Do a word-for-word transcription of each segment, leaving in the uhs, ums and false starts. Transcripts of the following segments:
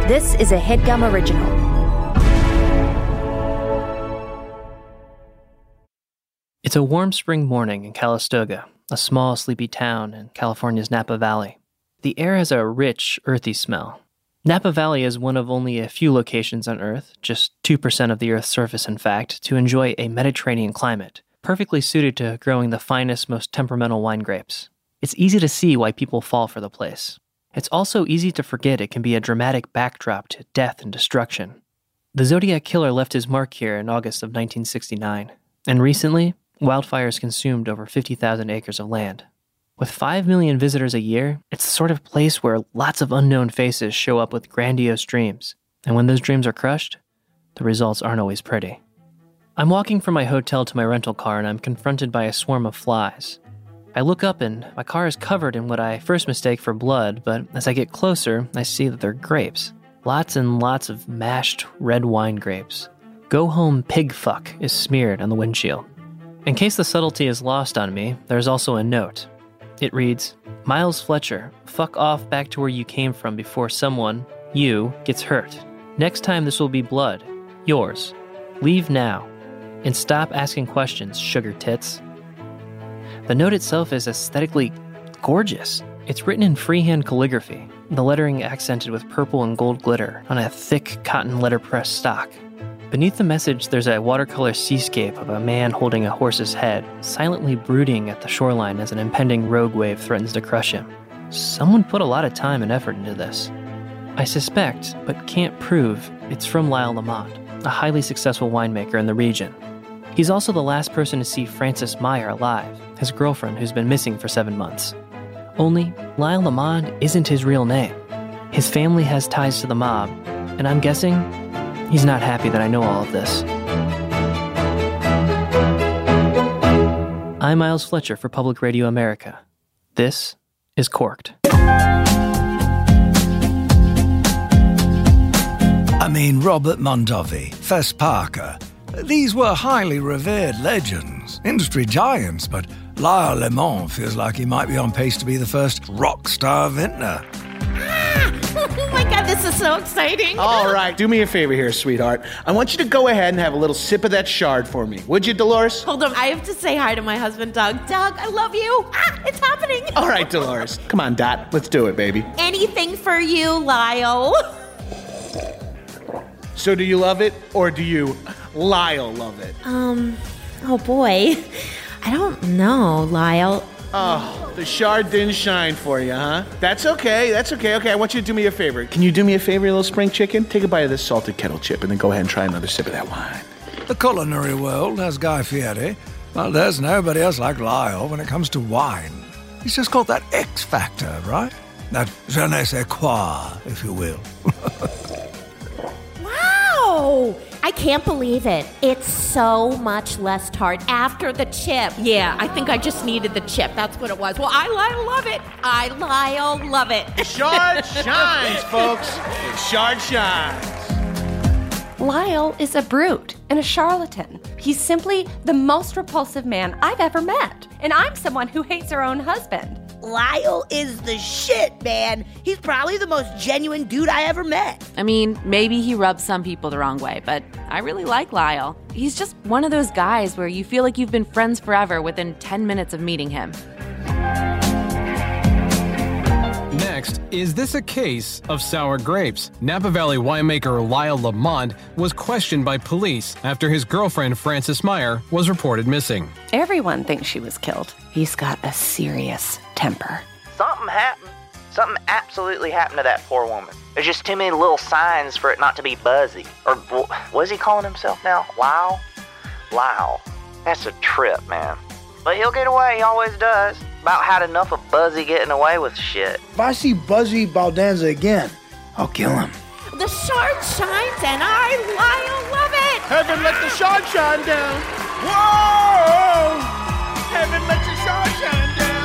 This is a HeadGum original. It's a warm spring morning in Calistoga, a small, sleepy town in California's Napa Valley. The air has a rich, earthy smell. Napa Valley is one of only a few locations on Earth, just two percent of the Earth's surface in fact, to enjoy a Mediterranean climate, perfectly suited to growing the finest, most temperamental wine grapes. It's easy to see why people fall for the place. It's also easy to forget it can be a dramatic backdrop to death and destruction. The Zodiac Killer left his mark here in August of nineteen sixty-nine, and recently, wildfires consumed over fifty thousand acres of land. With five million visitors a year, it's the sort of place where lots of unknown faces show up with grandiose dreams, and when those dreams are crushed, the results aren't always pretty. I'm walking from my hotel to my rental car and I'm confronted by a swarm of flies. I look up and my car is covered in what I first mistake for blood, but as I get closer, I see that they're grapes. Lots and lots of mashed red wine grapes. Go home pig fuck is smeared on the windshield. In case the subtlety is lost on me, there's also a note. It reads, Miles Fletcher, fuck off back to where you came from before someone, you, gets hurt. Next time this will be blood. Yours. Leave now. And stop asking questions, sugar tits. The note itself is aesthetically gorgeous. It's written in freehand calligraphy, the lettering accented with purple and gold glitter on a thick cotton letterpress stock. Beneath the message, there's a watercolor seascape of a man holding a horse's head, silently brooding at the shoreline as an impending rogue wave threatens to crush him. Someone put a lot of time and effort into this. I suspect, but can't prove, it's from Lyle Lamont, a highly successful winemaker in the region. He's also the last person to see Frances Meyer alive, his girlfriend who's been missing for seven months. Only, Lyle Lamont isn't his real name. His family has ties to the mob, and I'm guessing he's not happy that I know all of this. I'm Miles Fletcher for Public Radio America. This is Corked. I mean, Robert Mondavi, Fess Parker. These were highly revered legends, industry giants, but Lyle Lamont feels like he might be on pace to be the first rock star vintner. Oh my God, this is so exciting. All right, do me a favor here, sweetheart. I want you to go ahead and have a little sip of that Chard for me. Would you, Dolores? Hold on, I have to say hi to my husband, Doug. Doug, I love you. Ah, it's happening. All right, Dolores. Come on, Dot. Let's do it, baby. Anything for you, Lyle. So do you love it, or do you, Lyle, love it? Um, oh boy. I don't know, Lyle. Oh, the Chard didn't shine for you, huh? That's okay, that's okay. Okay, I want you to do me a favor. Can you do me a favor, you little spring chicken? Take a bite of this salted kettle chip and then go ahead and try another sip of that wine. The culinary world has Guy Fieri, but there's nobody else like Lyle when it comes to wine. He's just got that X factor, right? That je ne sais quoi, if you will. Wow! I can't believe it. It's so much less tart after the chip. Yeah, I think I just needed the chip. That's what it was. Well, I Lyle love it. I Lyle love it. Chard shines, folks. Chard shines. Lyle is a brute and a charlatan. He's simply the most repulsive man I've ever met. And I'm someone who hates her own husband. Lyle is the shit, man. He's probably the most genuine dude I ever met. I mean, maybe he rubs some people the wrong way, but I really like Lyle. He's just one of those guys where you feel like you've been friends forever within ten minutes of meeting him. Next, is this a case of sour grapes? Napa Valley winemaker Lyle Lamont was questioned by police after his girlfriend Frances Meyer was reported missing. Everyone thinks she was killed. He's got a serious temper. Something happened. Something absolutely happened to that poor woman. There's just too many little signs for it not to be Buzzy. Or what is he calling himself now? Lyle? Lyle. That's a trip, man. But he'll get away, he always does. About had enough of Buzzy getting away with shit. If I see Buzzy Baldanza again, I'll kill him. The Chard shines and I Lyle love it. Heaven let the Chard shine down. Whoa! Heaven let the Chard shine down.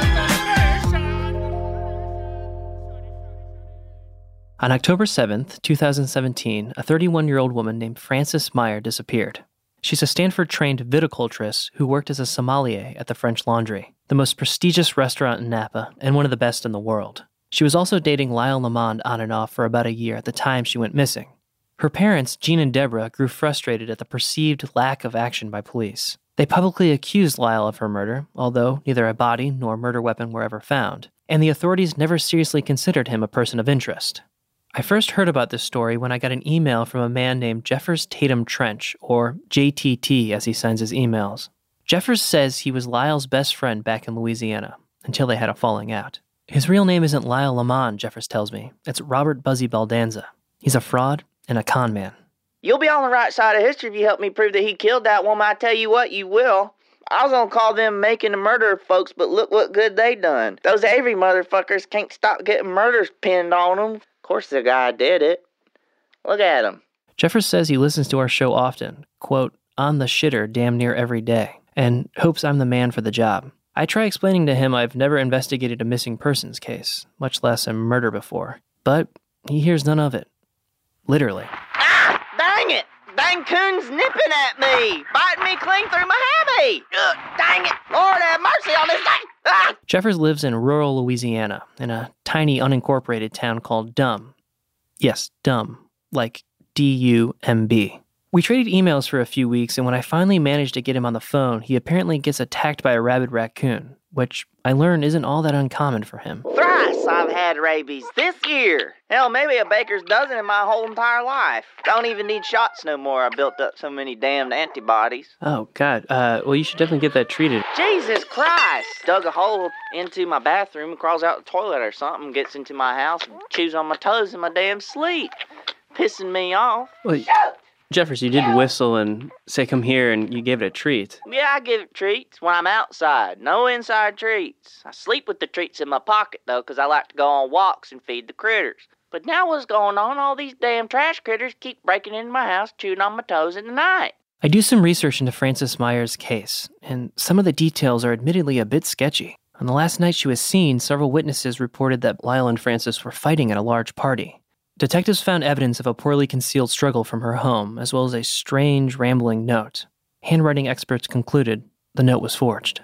On October seventh, twenty seventeen, a thirty-one-year-old woman named Frances Meyer disappeared. She's a Stanford-trained viticulturist who worked as a sommelier at the French Laundry, the most prestigious restaurant in Napa and one of the best in the world. She was also dating Lyle Lamond on and off for about a year at the time she went missing. Her parents, Jean and Deborah, grew frustrated at the perceived lack of action by police. They publicly accused Lyle of her murder, although neither a body nor murder weapon were ever found, and the authorities never seriously considered him a person of interest. I first heard about this story when I got an email from a man named Jeffers Tatum Trench, or J T T as he signs his emails. Jeffers says he was Lyle's best friend back in Louisiana, until they had a falling out. His real name isn't Lyle Lamond, Jeffers tells me. It's Robert Buzzy Baldanza. He's a fraud and a con man. You'll be on the right side of history if you help me prove that he killed that woman. I tell you what, you will. I was gonna call them making a murder folks, but look what good they done. Those Avery motherfuckers can't stop getting murders pinned on them. Of course the guy did it. Look at him. Jeffers says he listens to our show often, quote, on the shitter damn near every day, and hopes I'm the man for the job. I try explaining to him I've never investigated a missing persons case, much less a murder before, but he hears none of it. Literally. Ah! Dang it! Dang coon's nipping at me! Biting me clean through my hammy! Ugh, dang it! Lord have mercy on this thing! Ah! Jeffers lives in rural Louisiana, in a tiny unincorporated town called Dumb. Yes, Dumb, like D U M B. We traded emails for a few weeks, and when I finally managed to get him on the phone, he apparently gets attacked by a rabid raccoon, which I learned isn't all that uncommon for him. Thrice I've had rabies this year. Hell, maybe a baker's dozen in my whole entire life. Don't even need shots no more. I built up so many damned antibodies. Oh, God. Uh, well, you should definitely get that treated. Jesus Christ! Dug a hole into my bathroom and crawls out the toilet or something, gets into my house and chews on my toes in my damn sleep. Pissing me off. Well, Jeffers, you did whistle and say come here, and you gave it a treat. Yeah, I give it treats when I'm outside. No inside treats. I sleep with the treats in my pocket, though, because I like to go on walks and feed the critters. But now what's going on? All these damn trash critters keep breaking into my house, chewing on my toes in the night. I do some research into Frances Meyer's case, and some of the details are admittedly a bit sketchy. On the last night she was seen, several witnesses reported that Lyle and Frances were fighting at a large party. Detectives found evidence of a poorly concealed struggle from her home, as well as a strange, rambling note. Handwriting experts concluded the note was forged.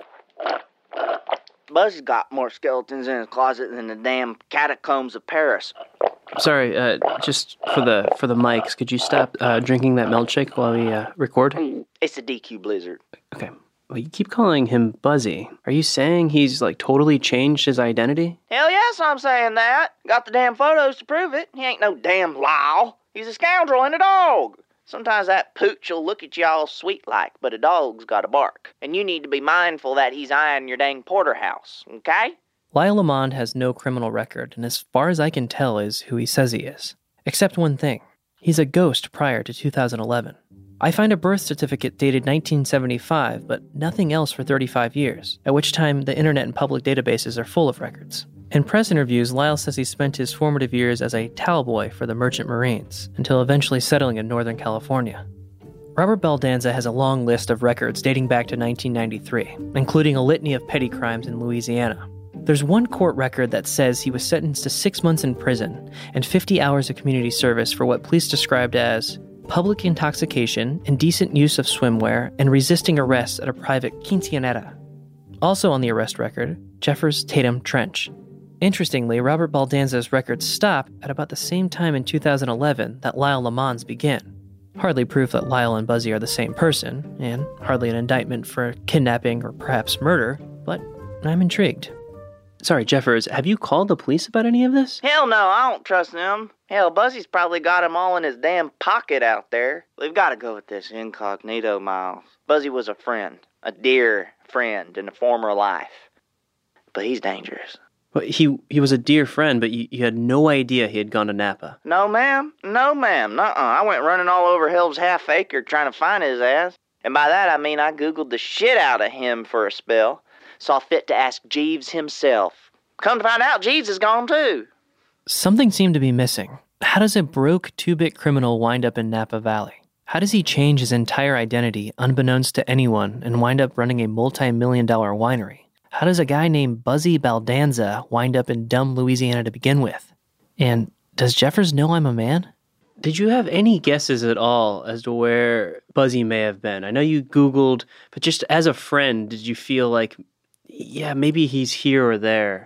Buz's got more skeletons in his closet than the damn catacombs of Paris. Sorry, uh, just for the for the mics, could you stop uh, drinking that milkshake while we uh, record? It's a D Q Blizzard. Okay. Well, you keep calling him Buzzy. Are you saying he's, like, totally changed his identity? Hell yes, I'm saying that. Got the damn photos to prove it. He ain't no damn Lyle. He's a scoundrel and a dog. Sometimes that pooch will look at you all sweet-like, but a dog's got to bark. And you need to be mindful that he's eyeing your dang porterhouse, okay? Lyle Lamond has no criminal record, and as far as I can tell is who he says he is. Except one thing. He's a ghost prior to two thousand eleven. I find a birth certificate dated nineteen seventy-five, but nothing else for thirty-five years, at which time the internet and public databases are full of records. In press interviews, Lyle says he spent his formative years as a towel boy for the Merchant Marines, until eventually settling in Northern California. Robert Baldanza has a long list of records dating back to nineteen ninety-three, including a litany of petty crimes in Louisiana. There's one court record that says he was sentenced to six months in prison and fifty hours of community service for what police described as public intoxication, indecent use of swimwear, and resisting arrest at a private quinceanera. Also on the arrest record, Jeffers Tatum Trench. Interestingly, Robert Baldanza's records stop at about the same time in two thousand eleven that Lyle Lamond's began. Hardly proof that Lyle and Buzzy are the same person, and hardly an indictment for kidnapping or perhaps murder, but I'm intrigued. Sorry, Jeffers, have you called the police about any of this? Hell no, I don't trust them. Hell, Buzzy's probably got them all in his damn pocket out there. We've got to go with this incognito, Miles. Buzzy was a friend, a dear friend in a former life. But he's dangerous. Well, he he was a dear friend, but you, you had no idea he had gone to Napa. No, ma'am. No, ma'am. Nuh-uh. I went running all over Hell's half acre trying to find his ass. And by that, I mean I Googled the shit out of him for a spell. Saw fit to ask Jeeves himself. Come to find out, Jeeves is gone too. Something seemed to be missing. How does a broke two-bit criminal wind up in Napa Valley? How does he change his entire identity unbeknownst to anyone and wind up running a multi-million dollar winery? How does a guy named Buzzy Baldanza wind up in Dumb, Louisiana to begin with? And does Jeffers know I'm a man? Did you have any guesses at all as to where Buzzy may have been? I know you Googled, but just as a friend, did you feel like, yeah, maybe he's here or there?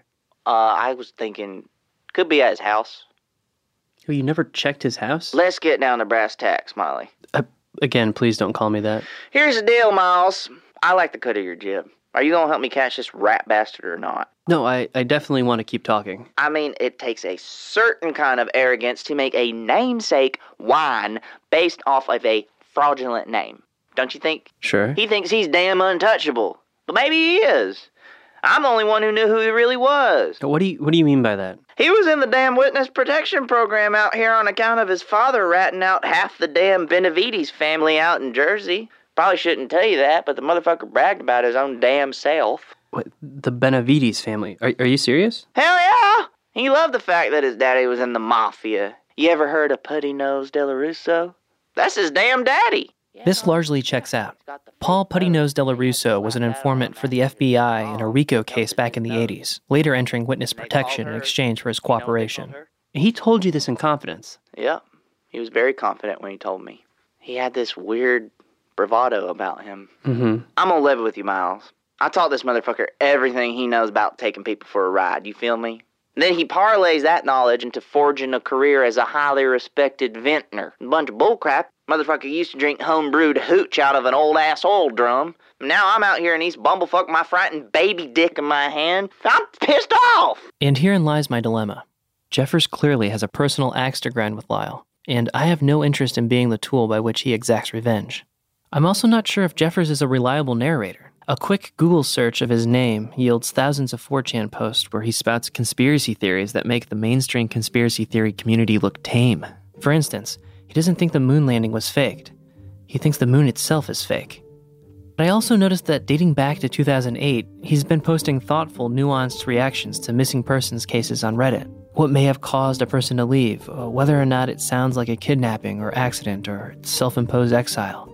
Uh, I was thinking, could be at his house. Oh, you never checked his house? Let's get down to brass tacks, Molly. Uh, again, please don't call me that. Here's the deal, Miles. I like the cut of your jib. Are you gonna help me catch this rat bastard or not? No, I, I definitely want to keep talking. I mean, it takes a certain kind of arrogance to make a namesake wine based off of a fraudulent name. Don't you think? Sure. He thinks he's damn untouchable. But maybe he is. I'm the only one who knew who he really was. What do you What do you mean by that? He was in the damn witness protection program out here on account of his father ratting out half the damn Benavides family out in Jersey. Probably shouldn't tell you that, but the motherfucker bragged about his own damn self. What, the Benavides family? Are, are you serious? Hell yeah! He loved the fact that his daddy was in the mafia. You ever heard of Putty Nose Della Russo? That's his damn daddy. This largely checks out. Paul Putty Nose Della Russo was an informant for the F B I in a RICO case back in the eighties, later entering witness protection in exchange for his cooperation. He told you this in confidence. Yep. He was very confident when he told me. He had this weird bravado about him. Mm-hmm. I'm gonna live with you, Miles. I taught this motherfucker everything he knows about taking people for a ride. You feel me? And then he parlays that knowledge into forging a career as a highly respected vintner. A bunch of bullcrap. Motherfucker used to drink homebrewed hooch out of an old-ass oil drum. Now I'm out here and he's bumblefuck my frightened baby dick in my hand. I'm pissed off! And herein lies my dilemma. Jeffers clearly has a personal axe to grind with Lyle, and I have no interest in being the tool by which he exacts revenge. I'm also not sure if Jeffers is a reliable narrator. A quick Google search of his name yields thousands of four chan posts where he spouts conspiracy theories that make the mainstream conspiracy theory community look tame. For instance, he doesn't think the moon landing was faked. He thinks the moon itself is fake. But I also noticed that dating back to two thousand eight, he's been posting thoughtful, nuanced reactions to missing persons cases on Reddit. What may have caused a person to leave, whether or not it sounds like a kidnapping or accident or self-imposed exile.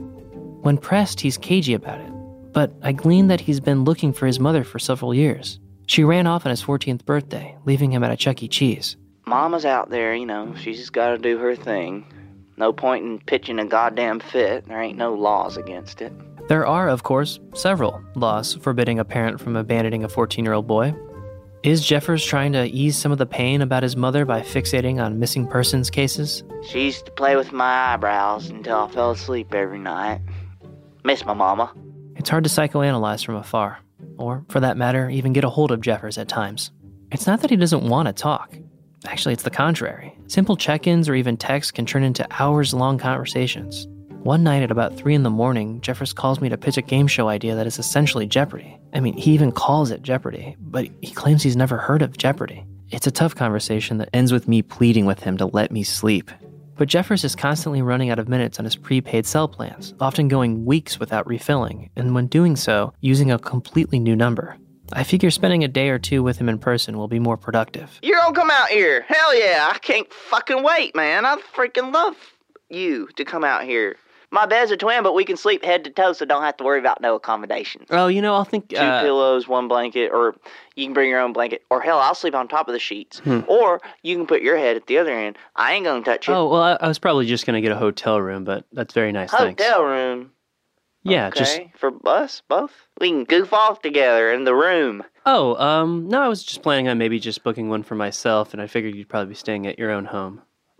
When pressed, he's cagey about it. But I gleaned that he's been looking for his mother for several years. She ran off on his fourteenth birthday, leaving him at a Chuck E. Cheese. Mama's out there, you know, she's just gotta do her thing. No point in pitching a goddamn fit. There ain't no laws against it. There are, of course, several laws forbidding a parent from abandoning a fourteen-year-old boy. Is Jeffers trying to ease some of the pain about his mother by fixating on missing persons cases? She used to play with my eyebrows until I fell asleep every night. Miss my mama. It's hard to psychoanalyze from afar, or, for that matter, even get a hold of Jeffers at times. It's not that he doesn't want to talk. Actually, it's the contrary. Simple check-ins or even texts can turn into hours-long conversations. One night at about three in the morning, Jeffers calls me to pitch a game show idea that is essentially Jeopardy. I mean, he even calls it Jeopardy, but he claims he's never heard of Jeopardy. It's a tough conversation that ends with me pleading with him to let me sleep. But Jeffers is constantly running out of minutes on his prepaid cell plans, often going weeks without refilling, and when doing so, using a completely new number. I figure spending a day or two with him in person will be more productive. You're gonna come out here. Hell yeah, I can't fucking wait, man. I freaking love you to come out here. My bed's a twin, but we can sleep head to toe, so don't have to worry about no accommodations. Oh, you know, I'll think... Two uh, pillows, one blanket, or you can bring your own blanket. Or hell, I'll sleep on top of the sheets. Hmm. Or you can put your head at the other end. I ain't gonna touch you. Oh, well, I, I was probably just going to get a hotel room, but that's very nice, thanks. Hotel room? Yeah, okay. just... For us, both? We can goof off together in the room. Oh, um, no, I was just planning on maybe just booking one for myself, and I figured you'd probably be staying at your own home.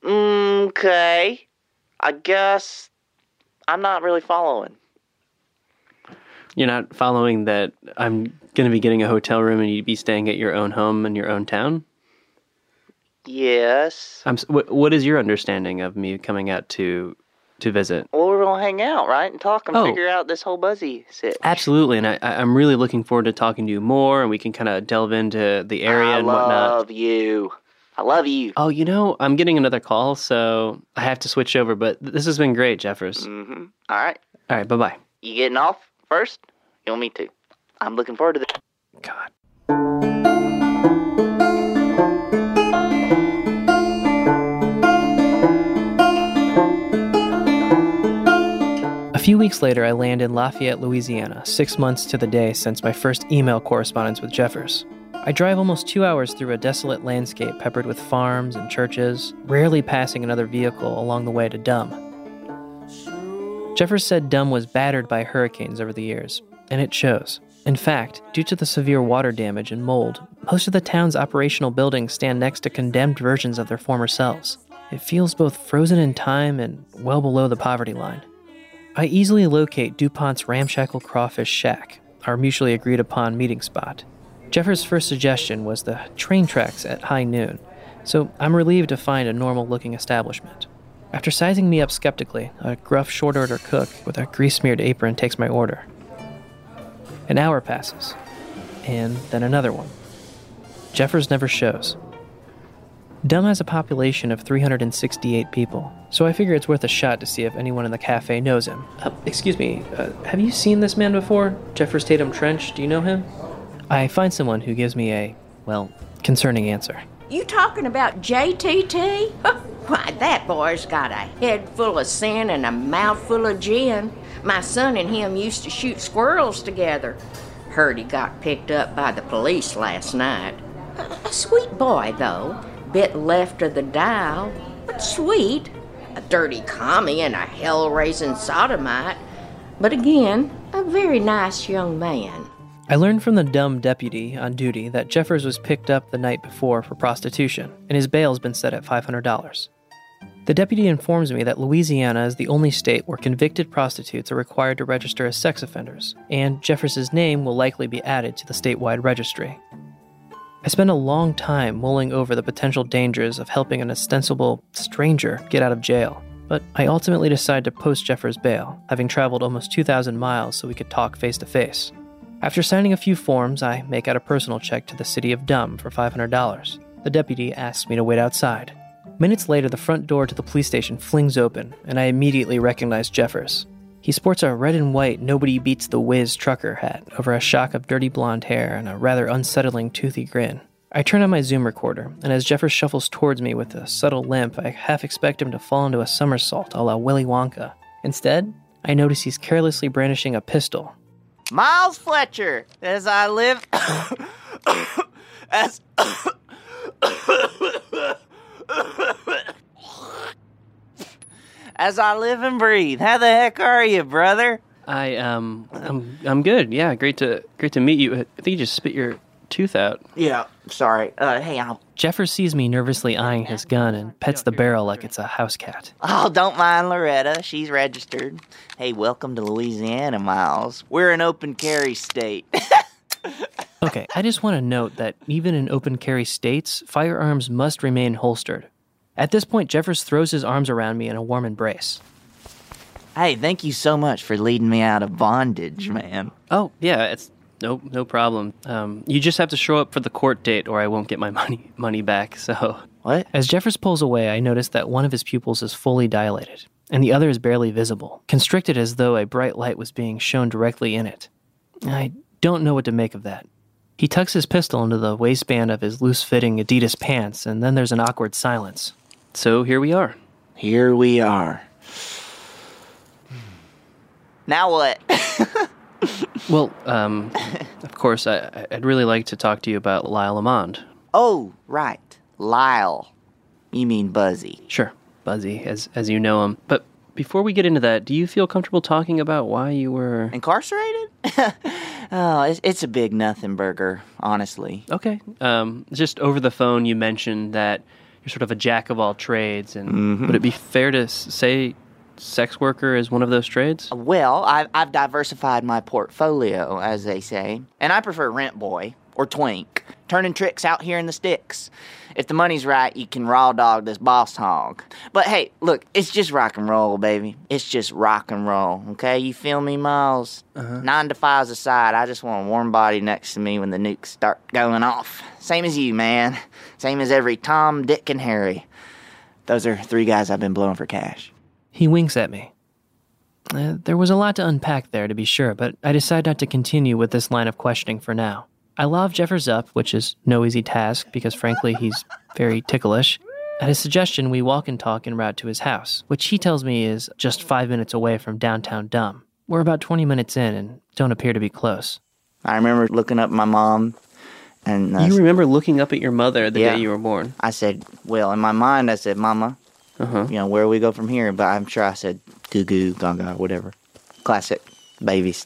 Okay. I guess I'm not really following. You're not following that I'm going to be getting a hotel room and you'd be staying at your own home in your own town? Yes. I'm. What, what is your understanding of me coming out to to visit? Well, we're going to hang out, right? And talk and Oh. figure out this whole buzzy sit. Absolutely, and I, I- I'm really looking forward to talking to you more, and we can kind of delve into the area I and whatnot. love you. I love you. Oh, you know, I'm getting another call, so I have to switch over, but this has been great, Jeffers. Mm-hmm. All right. All right, bye-bye. You getting off first? You want me to? I'm looking forward to this. God. A few weeks later, I land in Lafayette, Louisiana, six months to the day since my first email correspondence with Jeffers. I drive almost two hours through a desolate landscape peppered with farms and churches, rarely passing another vehicle along the way to Dumb. Jeffers said Dumb was battered by hurricanes over the years, and it shows. In fact, due to the severe water damage and mold, most of the town's operational buildings stand next to condemned versions of their former selves. It feels both frozen in time and well below the poverty line. I easily locate DuPont's ramshackle crawfish shack, our mutually agreed upon meeting spot. Jeffers' first suggestion was the train tracks at high noon, so I'm relieved to find a normal-looking establishment. After sizing me up skeptically, a gruff short-order cook with a grease-smeared apron takes my order. An hour passes, and then another one. Jeffers never shows. Dum has a population of three hundred sixty-eight people, so I figure it's worth a shot to see if anyone in the cafe knows him. Uh, excuse me, uh, have you seen this man before? Jeffers Tatum Trench, do you know him? I find someone who gives me a, well, concerning answer. You talking about J T T? Why, that boy's got a head full of sin and a mouth full of gin. My son and him used to shoot squirrels together. Heard he got picked up by the police last night. A, a sweet boy, though. Bit left of the dial, but sweet. A dirty commie and a hell-raising sodomite. But again, a very nice young man. I learned from the dumb deputy on duty that Jeffers was picked up the night before for prostitution, and his bail's been set at five hundred dollars. The deputy informs me that Louisiana is the only state where convicted prostitutes are required to register as sex offenders, and Jeffers' name will likely be added to the statewide registry. I spend a long time mulling over the potential dangers of helping an ostensible stranger get out of jail, but I ultimately decide to post Jeffers' bail, having traveled almost two thousand miles so we could talk face to face. After signing a few forms, I make out a personal check to the city of Dum for five hundred dollars. The deputy asks me to wait outside. Minutes later, the front door to the police station flings open, and I immediately recognize Jeffers. He sports a red and white Nobody Beats the Whiz trucker hat over a shock of dirty blonde hair and a rather unsettling toothy grin. I turn on my Zoom recorder, and as Jeffers shuffles towards me with a subtle limp, I half expect him to fall into a somersault a la Willy Wonka. Instead, I notice he's carelessly brandishing a pistol. Miles Fletcher, as I live... as... As I live and breathe. How the heck are you, brother? I, um, I'm I'm good. Yeah, great to great to meet you. I think you just spit your tooth out. Yeah, sorry. Uh, hey, I'll... Jeffers sees me nervously eyeing his gun and pets the barrel like it's a house cat. Oh, don't mind Loretta. She's registered. Hey, welcome to Louisiana, Miles. We're an open carry state. Okay, I just want to note that even in open carry states, firearms must remain holstered. At this point, Jeffers throws his arms around me in a warm embrace. Hey, thank you so much for leading me out of bondage, man. Oh, yeah, it's no no problem. Um, you just have to show up for the court date or I won't get my money money back, so... What? As Jeffers pulls away, I notice that one of his pupils is fully dilated, and the other is barely visible, constricted as though a bright light was being shown directly in it. I don't know what to make of that. He tucks his pistol into the waistband of his loose-fitting Adidas pants, and then there's an awkward silence. So here we are. Here we are. Now what? Well, um, of course, I, I'd really like to talk to you about Lyle Lamond. Oh, right. Lyle. You mean Buzzy. Sure, Buzzy, as as you know him. But before we get into that, do you feel comfortable talking about why you were... Incarcerated? Oh, it's, it's a big nothing burger, honestly. Okay. Um, just over the phone, you mentioned that you're sort of a jack of all trades, and mm-hmm. Would it be fair to say sex worker is one of those trades? Well, I've, I've diversified my portfolio, as they say, and I prefer rent boy or twink, turning tricks out here in the sticks. If the money's right, you can raw dog this boss hog. But hey, look, it's just rock and roll, baby. It's just rock and roll, okay? You feel me, Miles? Uh-huh. Nine to fives aside, I just want a warm body next to me when the nukes start going off. Same as you, man. Same as every Tom, Dick, and Harry. Those are three guys I've been blowing for cash. He winks at me. Uh, there was a lot to unpack there, to be sure, but I decide not to continue with this line of questioning for now. I love Jeffers up, which is no easy task because, frankly, he's very ticklish. At his suggestion, we walk and talk en route to his house, which he tells me is just five minutes away from downtown Dum. We're about twenty minutes in and don't appear to be close. I remember looking up my mom. and uh, You remember looking up at your mother the yeah, day you were born? I said, well, in my mind, I said, Mama, uh-huh. you know, where do we go from here? But I'm sure I said, goo-goo, gaga, whatever. Classic baby stuff.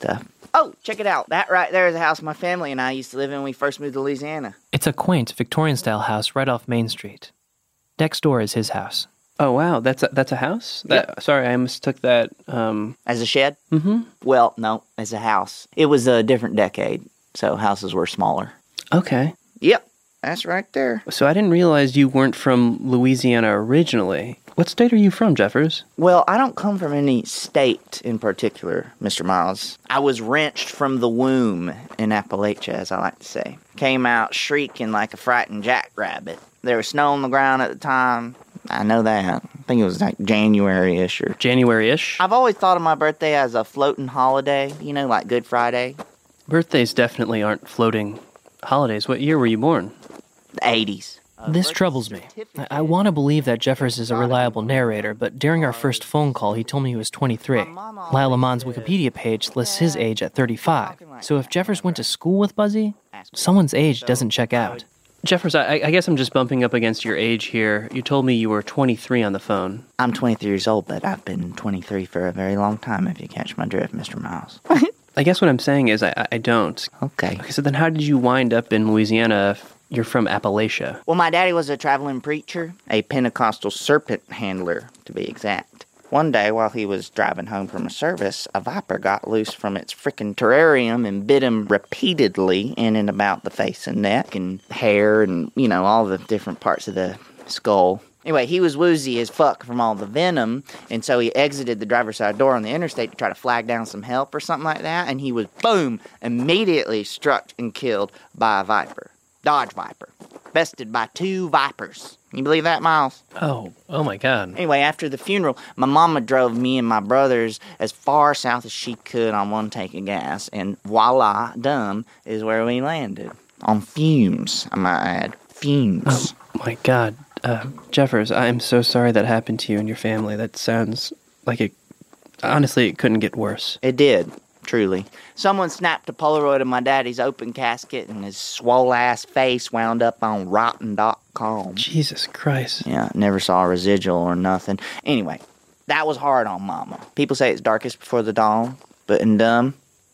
Oh, check it out. That right there is a house my family and I used to live in when we first moved to Louisiana. It's a quaint Victorian-style house right off Main Street. Next door is his house. Oh, wow. That's a, that's a house? That, Yep. Sorry, I mistook that. Um... As a shed? Mm-hmm. Well, no, as a house. It was a different decade, so houses were smaller. Okay. Yep, that's right there. So I didn't realize you weren't from Louisiana originally. What state are you from, Jeffers? Well, I don't come from any state in particular, Mister Miles. I was wrenched from the womb in Appalachia, as I like to say. Came out shrieking like a frightened jackrabbit. There was snow on the ground at the time. I know that. I think it was like January-ish or... January-ish? I've always thought of my birthday as a floating holiday, you know, like Good Friday. Birthdays definitely aren't floating holidays. What year were you born? The eighties. This troubles me. I, I want to believe that Jeffers is a reliable narrator, but during our first phone call, he told me he was twenty-three. Lyle Lamond's Wikipedia page lists his age at thirty-five. So if Jeffers went to school with Buzzy, someone's age doesn't check out. Jeffers, I, I guess I'm just bumping up against your age here. You told me you were twenty-three on the phone. I'm twenty-three years old, but I've been twenty-three for a very long time, if you catch my drift, Mister Miles. I guess what I'm saying is I, I don't. Okay. Okay, so then how did you wind up in Louisiana if you're from Appalachia? Well, my daddy was a traveling preacher, a Pentecostal serpent handler, to be exact. One day, while he was driving home from a service, a viper got loose from its frickin' terrarium and bit him repeatedly in and about the face and neck and hair and, you know, all the different parts of the skull. Anyway, he was woozy as fuck from all the venom, and so he exited the driver's side door on the interstate to try to flag down some help or something like that, and he was, boom, immediately struck and killed by a viper. Dodge viper. Bested by two vipers. Can you believe that, Miles? Oh, oh my God. Anyway, after the funeral, my mama drove me and my brothers as far south as she could on one tank of gas, and voila, dumb, is where we landed. On fumes, I might add. Fumes. Oh my God. Uh, Jeffers, I'm so sorry that happened to you and your family. That sounds like it... Honestly, it couldn't get worse. It did. Truly. Someone snapped a Polaroid of my daddy's open casket and his swole-ass face wound up on rotten dot com. Jesus Christ. Yeah, never saw a residual or nothing. Anyway, that was hard on Mama. People say it's darkest before the dawn, but in dumb.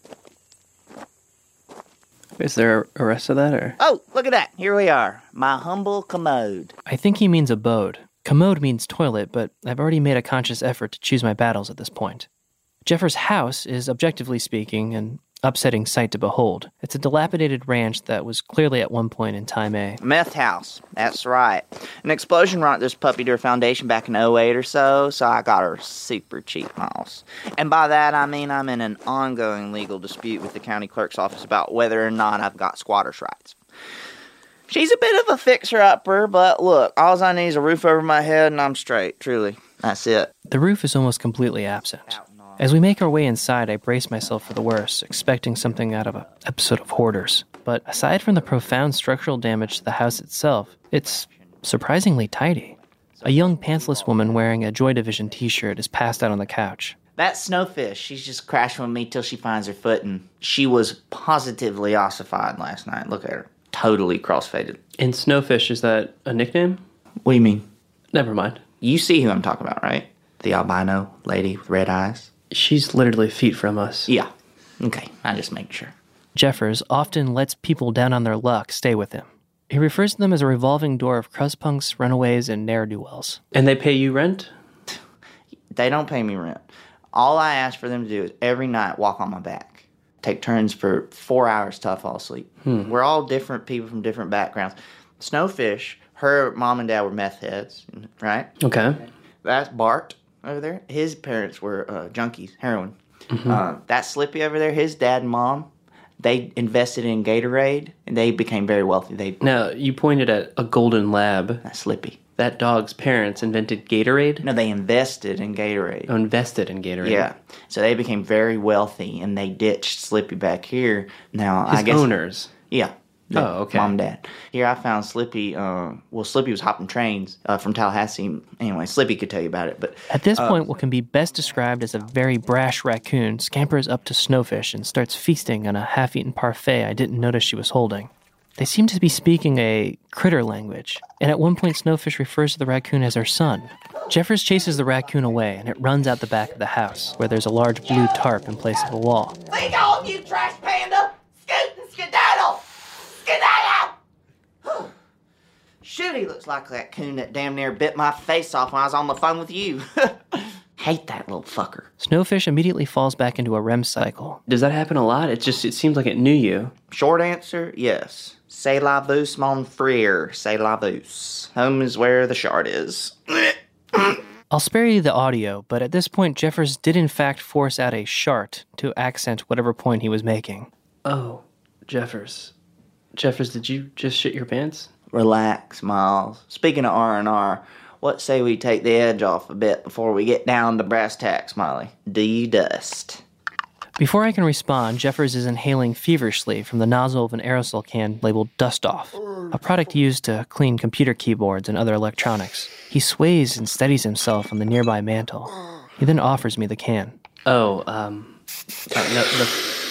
Is there a rest of that, or? Oh, look at that. Here we are. My humble commode. I think he means abode. Commode means toilet, but I've already made a conscious effort to choose my battles at this point. Jeffers' house is, objectively speaking, an upsetting sight to behold. It's a dilapidated ranch that was clearly at one point in time a... Meth house. That's right. An explosion rocked this puppy to her foundation back in oh eight or so, so I got her super cheap, Miles. And by that, I mean I'm in an ongoing legal dispute with the county clerk's office about whether or not I've got squatter's rights. She's a bit of a fixer-upper, but look, all I need is a roof over my head and I'm straight, truly. That's it. The roof is almost completely absent. As we make our way inside, I brace myself for the worst, expecting something out of an episode of Hoarders. But aside from the profound structural damage to the house itself, it's surprisingly tidy. A young pantsless woman wearing a Joy Division t-shirt is passed out on the couch. That Snowfish, she's just crashing with me till she finds her footing. She was positively ossified last night. Look at her. Totally crossfaded. And Snowfish, is that a nickname? What do you mean? Never mind. You see who I'm talking about, right? The albino lady with red eyes? She's literally feet from us. Yeah. Okay, I just make sure. Jeffers often lets people down on their luck stay with him. He refers to them as a revolving door of crustpunks, runaways, and ne'er-do-wells. And they pay you rent? They don't pay me rent. All I ask for them to do is every night walk on my back. Take turns for four hours till I fall asleep. Hmm. We're all different people from different backgrounds. Snowfish, her mom and dad were meth heads, right? Okay. That's Bart over there. His parents were uh, junkies, heroin. Mm-hmm. Uh, that Slippy over there, his dad and mom, they invested in Gatorade, and they became very wealthy. They Now, you pointed at a golden lab. That Slippy. That dog's parents invented Gatorade? No, they invested in Gatorade. Oh, invested in Gatorade. Yeah. So they became very wealthy, and they ditched Slippy back here. Now, His I guess... owners? Yeah. Oh, okay. Mom and dad. Here I found Slippy, uh, well, Slippy was hopping trains uh, from Tallahassee. Anyway, Slippy could tell you about it, but... At this uh, point, what can be best described as a very brash raccoon scampers up to Snowfish and starts feasting on a half-eaten parfait I didn't notice she was holding. They seem to be speaking a critter language, and at one point Snowfish refers to the raccoon as her son. Jeffers chases the raccoon away, and it runs out the back of the house, where there's a large blue tarp in place of a wall. We don't on, you trash panda! Scoot and skedaddle! Skedaddle! Shoot, he looks like that coon that damn near bit my face off when I was on the phone with you. Hate that little fucker. Snowfish immediately falls back into a R E M cycle. Does that happen a lot? It just, it seems like it knew you. Short answer, yes. C'est la vouse, mon frère. C'est la vouse. Home is where the shard is. I'll spare you the audio, but at this point, Jeffers did in fact force out a shart to accent whatever point he was making. Oh, Jeffers. Jeffers, did you just shit your pants? Relax, Miles. Speaking of R and R, what say we take the edge off a bit before we get down to brass tacks, Molly? Do you dust? Before I can respond, Jeffers is inhaling feverishly from the nozzle of an aerosol can labeled Dust Off, a product used to clean computer keyboards and other electronics. He sways and steadies himself on the nearby mantle. He then offers me the can. Oh, um... Uh, no, the,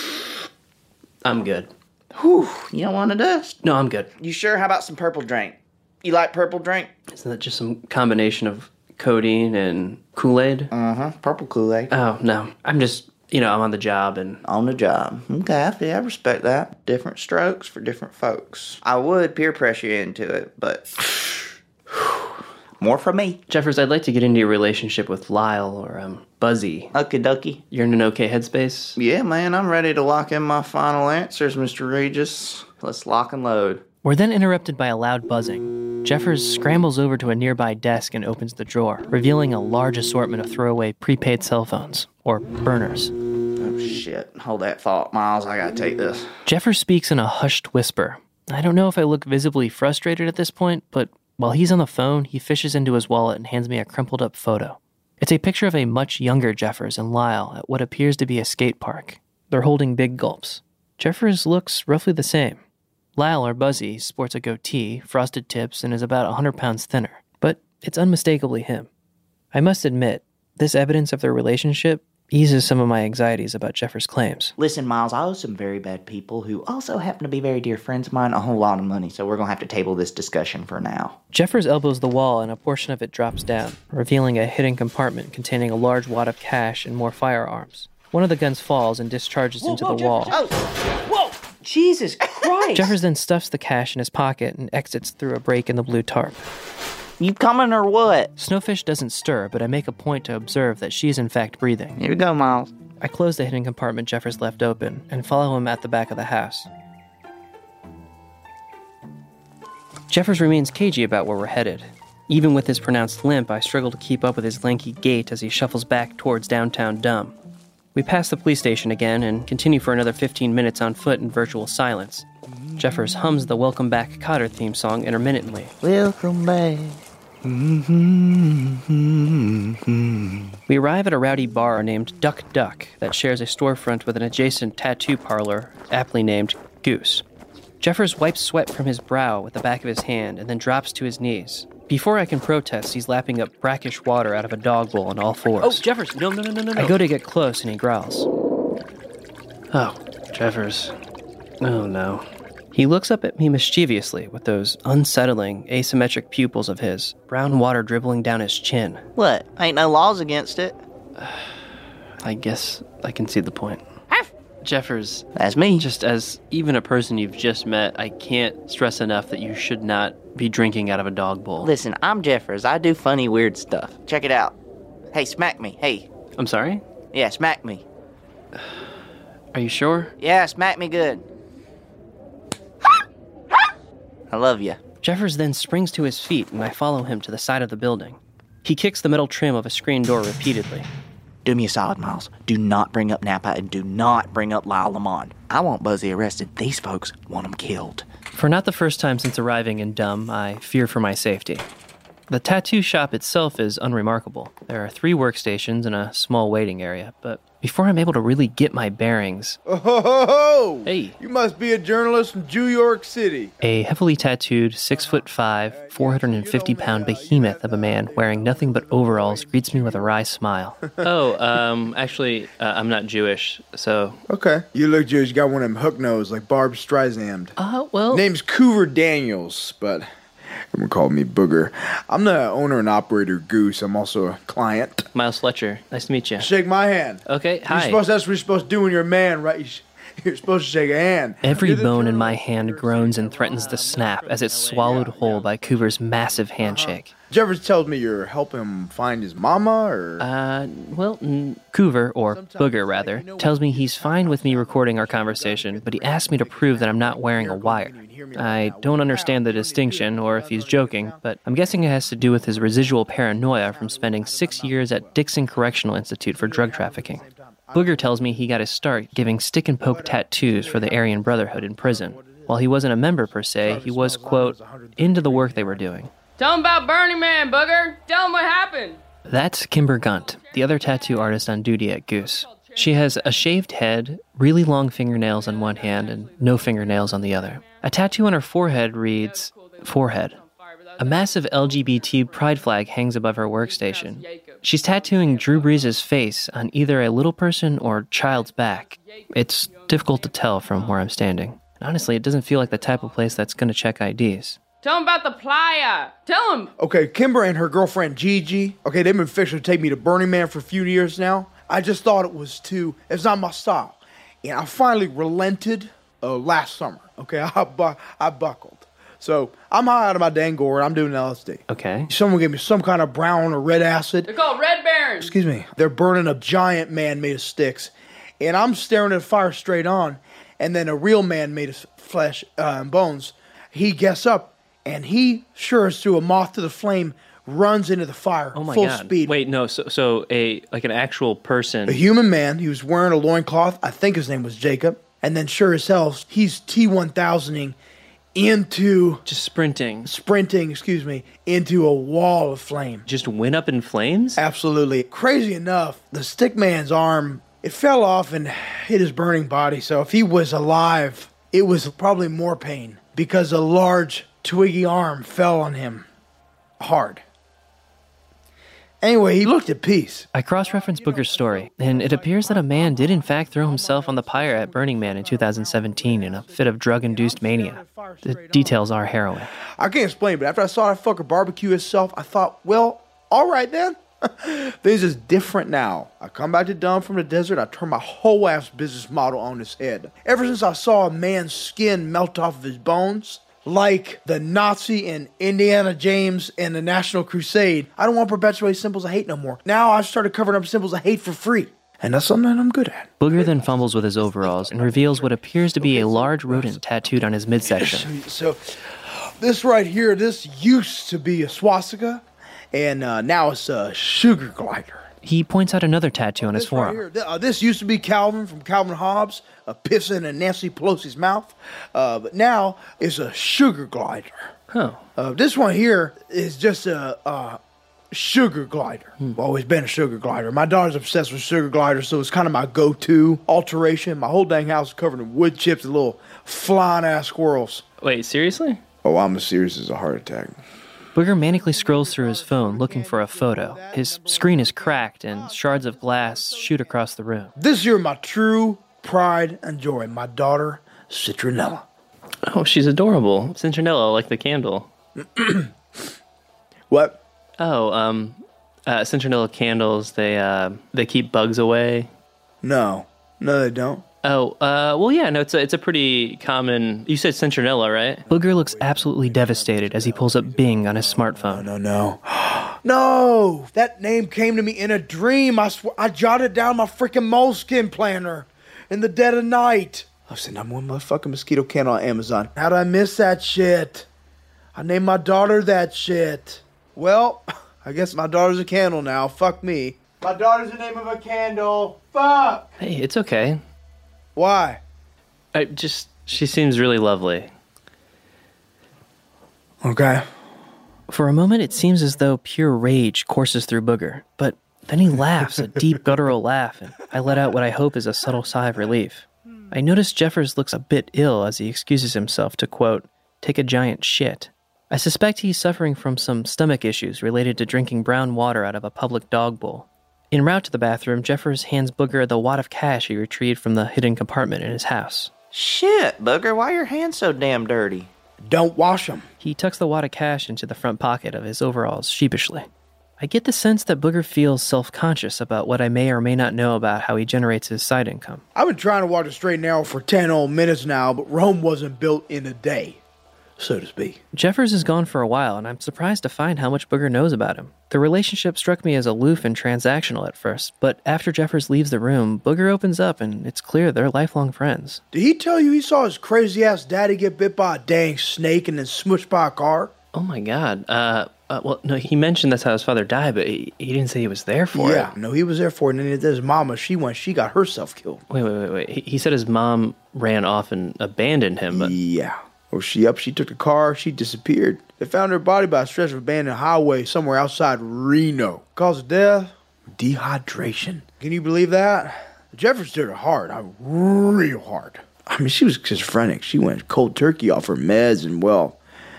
I'm good. Whew, you don't want to dust? No, I'm good. You sure? How about some purple drink? You like purple drink? Isn't that just some combination of codeine and Kool-Aid? Uh-huh, purple Kool-Aid. Oh, no. I'm just, you know, I'm on the job and... On the job. Okay, I, I respect that. Different strokes for different folks. I would peer pressure you into it, but... More from me. Jeffers, I'd like to get into your relationship with Lyle or, um, Buzzy. Okie dokie. You're in an okay headspace? Yeah, man, I'm ready to lock in my final answers, Mister Regis. Let's lock and load. We're then interrupted by a loud buzzing. Jeffers scrambles over to a nearby desk and opens the drawer, revealing a large assortment of throwaway prepaid cell phones, or burners. Oh, shit. Hold that thought, Miles. I gotta take this. Jeffers speaks in a hushed whisper. I don't know if I look visibly frustrated at this point, but while he's on the phone, he fishes into his wallet and hands me a crumpled-up photo. It's a picture of a much younger Jeffers and Lyle at what appears to be a skate park. They're holding big gulps. Jeffers looks roughly the same. Lyle, or Buzzy, sports a goatee, frosted tips, and is about one hundred pounds thinner. But it's unmistakably him. I must admit, this evidence of their relationship eases some of my anxieties about Jeffers' claims. Listen, Miles, I owe some very bad people who also happen to be very dear friends of mine a whole lot of money, so we're going to have to table this discussion for now. Jeffers elbows the wall and a portion of it drops down, revealing a hidden compartment containing a large wad of cash and more firearms. One of the guns falls and discharges whoa, into whoa, the wall. Oh, whoa! Jesus Christ! Jeffers then stuffs the cash in his pocket and exits through a break in the blue tarp. You coming or what? Snowfish doesn't stir, but I make a point to observe that she is in fact breathing. Here we go, Miles. I close the hidden compartment Jeffers left open and follow him at the back of the house. Jeffers remains cagey about where we're headed. Even with his pronounced limp, I struggle to keep up with his lanky gait as he shuffles back towards downtown Dumb. We pass the police station again and continue for another fifteen minutes on foot in virtual silence. Jeffers hums the Welcome Back Cotter theme song intermittently. Welcome back. We arrive at a rowdy bar named Duck Duck that shares a storefront with an adjacent tattoo parlor aptly named Goose. Jeffers wipes sweat from his brow with the back of his hand and then drops to his knees. Before I can protest, he's lapping up brackish water out of a dog bowl on all fours. Oh, Jeffers, no, no, no, no, no. I go to get close and he growls. Oh, Jeffers. Oh, no. He looks up at me mischievously with those unsettling, asymmetric pupils of his, brown water dribbling down his chin. What? Ain't no laws against it. I guess I can see the point. Jeffers. That's me. Just as even a person you've just met, I can't stress enough that you should not be drinking out of a dog bowl. Listen, I'm Jeffers. I do funny, weird stuff. Check it out. Hey, smack me. Hey. I'm sorry? Yeah, smack me. Are you sure? Yeah, smack me good. I love you. Jeffers then springs to his feet and I follow him to the side of the building. He kicks the metal trim of a screen door repeatedly. Do me a solid, Miles. Do not bring up Napa and do not bring up Lyle Lamond. I want Buzzy arrested. These folks want him killed. For not the first time since arriving in Dumb, I fear for my safety. The tattoo shop itself is unremarkable. There are three workstations and a small waiting area, but before I'm able to really get my bearings... Oh, ho, ho, ho. Hey! You must be a journalist from New York City. A heavily tattooed, six foot five, four hundred fifty pound behemoth of a man wearing nothing but overalls greets me with a wry smile. oh, um, actually, uh, I'm not Jewish, so... Okay. You look Jewish. You got one of them hook nose like Barb Streisand. Uh, well... Name's Coover Daniels, but... Everyone called me Booger. I'm the owner and operator of Goose. I'm also a client. Miles Fletcher. Nice to meet you. Shake my hand. Okay, hi. You're supposed, that's what you're supposed to do when you're a man, right? You sh- You're supposed to shake a hand. Every bone in my hand groans and threatens to snap as it's swallowed whole by Coover's massive handshake. Jeffers tells me you're helping him find his mama, or? Uh, well, n- Coover, or Booger rather, tells me he's fine with me recording our conversation, but he asked me to prove that I'm not wearing a wire. I don't understand the distinction, or if he's joking, but I'm guessing it has to do with his residual paranoia from spending six years at Dixon Correctional Institute for drug trafficking. Booger tells me he got his start giving stick-and-poke tattoos for the Aryan Brotherhood in prison. While he wasn't a member per se, he was, quote, into the work they were doing. Tell him about Burning Man, Booger. Tell him what happened. That's Kimber Gunt, the other tattoo artist on duty at Goose. She has a shaved head, really long fingernails on one hand, and no fingernails on the other. A tattoo on her forehead reads, Forehead. A massive L G B T pride flag hangs above her workstation. She's tattooing Drew Brees' face on either a little person or child's back. It's difficult to tell from where I'm standing. Honestly, it doesn't feel like the type of place that's going to check I Ds. Tell him about the playa. Tell him. Okay, Kimber and her girlfriend Gigi, okay, they've been fixing to take me to Burning Man for a few years now. I just thought it was too, it's not my style. And I finally relented uh, last summer, okay? I, bu- I buckled. So I'm high out of my dang gourd. I'm doing L S D. Okay. Someone gave me some kind of brown or red acid. They're called Red Barons. Excuse me. They're burning a giant man made of sticks. And I'm staring at the fire straight on. And then a real man made of flesh uh, and bones. He gets up. And he, sure as through a moth to the flame, runs into the fire oh my full God. speed. Wait, no, so so a like an actual person. A human man. He was wearing a loincloth. I think his name was Jacob. And then sure as hell, he's T one thousanding into... Just sprinting. Sprinting, excuse me, into a wall of flame. Just went up in flames? Absolutely. Crazy enough, the stick man's arm, it fell off and hit his burning body. So if he was alive, it was probably more pain because a large... twiggy arm fell on him hard. Anyway, he looked at peace. I cross-referenced Booger's story, and it appears that a man did in fact throw himself on the pyre at Burning Man in two thousand seventeen in a fit of drug-induced mania. The details are harrowing. I can't explain, but after I saw that fucker barbecue himself, I thought, well, all right then. Things is different now. I come back to Dumb from the desert, I turn my whole ass business model on his head. Ever since I saw a man's skin melt off of his bones, like the Nazi in Indiana James and the National Crusade, I don't want to perpetuate symbols of hate no more. Now I've started covering up symbols of hate for free. And that's something I'm good at. Booger then fumbles with his overalls and reveals what appears to be a large rodent tattooed on his midsection. So, this right here, this used to be a swastika, and uh, now it's a sugar glider. He points out another tattoo on his This right forearm. here, th- uh, this used to be Calvin from Calvin Hobbes, uh, pissing in Nancy Pelosi's mouth, uh, but now it's a sugar glider. Oh. Uh, this one here is just a, a sugar glider. Hmm. I've always been a sugar glider. My daughter's obsessed with sugar gliders, so it's kind of my go-to alteration. My whole dang house is covered in wood chips and little flying-ass squirrels. Wait, seriously? Oh, I'm as serious as a heart attack. Booger manically scrolls through his phone looking for a photo. His screen is cracked and shards of glass shoot across the room. This year, my true pride and joy, my daughter, Citronella. Oh, she's adorable. Citronella, like the candle. What? Oh, um, uh, Citronella candles, they, uh, they keep bugs away. No. No, they don't. Oh, uh, well, yeah, no, it's a, it's a pretty common... You said Citronella, right? Booger looks absolutely devastated as he pulls up Bing on his smartphone. No, no, no. No! That name came to me in a dream. I swear, I jotted down my freaking moleskin planner in the dead of night. I said, I'm one motherfucking mosquito candle on Amazon. How'd I miss that shit? I named my daughter that shit. Well, I guess my daughter's a candle now. Fuck me. My daughter's the name of a candle. Fuck! Hey, it's okay. Why? I just, she seems really lovely. Okay. For a moment, it seems as though pure rage courses through Booger, but then he laughs, a deep guttural laugh, and I let out what I hope is a subtle sigh of relief. I notice Jeffers looks a bit ill as he excuses himself to, quote, take a giant shit. I suspect he's suffering from some stomach issues related to drinking brown water out of a public dog bowl. En route to the bathroom, Jeffers hands Booger the wad of cash he retrieved from the hidden compartment in his house. Shit, Booger, why are your hands so damn dirty? Don't wash them. He tucks the wad of cash into the front pocket of his overalls sheepishly. I get the sense that Booger feels self-conscious about what I may or may not know about how he generates his side income. I've been trying to walk the straight and narrow for ten old minutes now, but Rome wasn't built in a day, so to speak. Jeffers is gone for a while, and I'm surprised to find how much Booger knows about him. The relationship struck me as aloof and transactional at first, but after Jeffers leaves the room, Booger opens up, and it's clear they're lifelong friends. Did he tell you he saw his crazy-ass daddy get bit by a dang snake and then smushed by a car? Oh my god. Uh, uh well, no, he mentioned that's how his father died, but he, he didn't say he was there for yeah, it. Yeah, no, he was there for it, and then his mama, she went, she got herself killed. Wait, wait, wait, wait. He, he said his mom ran off and abandoned him, but... Yeah. Or she up, she took the car, she disappeared. They found her body by a stretch of abandoned highway somewhere outside Reno. Cause of death, dehydration. Can you believe that? Jeffers did her hard, I mean, real hard. I mean, she was schizophrenic. She went cold turkey off her meds and, well,